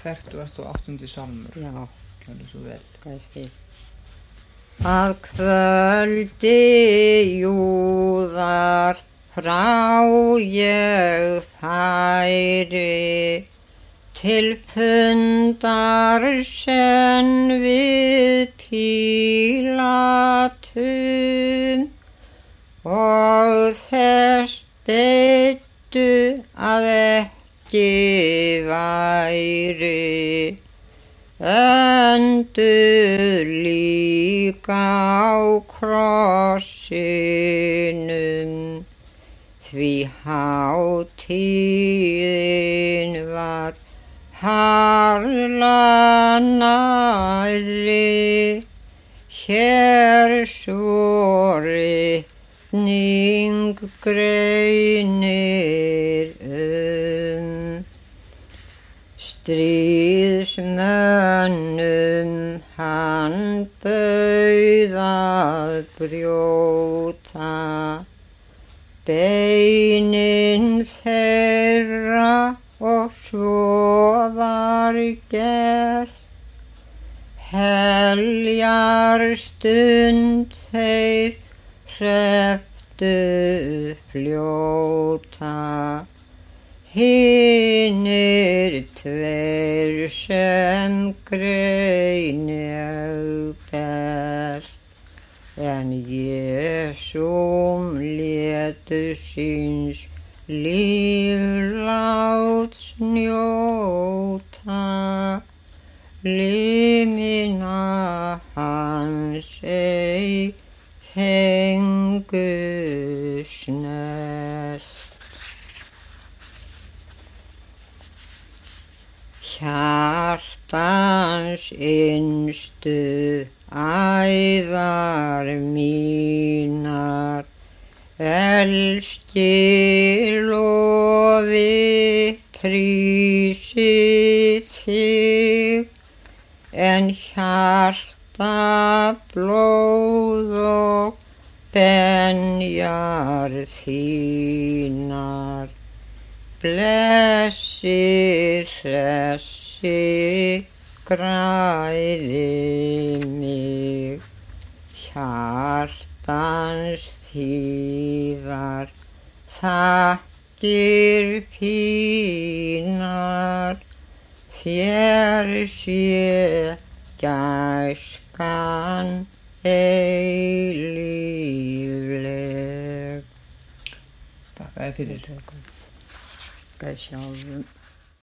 48. salmur. Já. Gjörðu svo vel. Kannski. Að kvöldi júðar frá ég færi til fundar senn við Pílatum og þess beittu að ekki væri endur líka á krossinum, því hátíðin var harla nærri, hér svo ritning greinir stríðsmönnum hann bauð að brjóta beinin þeirra og svo var gert. Heljar stund þeir hrepptu fljóta, hinir tveir sem greini best, en Jesúm létu síns lífláts njóta, limina hans ei fengu snert. Hjartans innstu æðar mínar elski lofi prísi þig, en hjarta blóð og benjar þínar blessi hressi græði mig. Hjartans þýðar þakkir pínar, þér sé gæskan eilífleg. Takk fyrir. Takk sjálfum.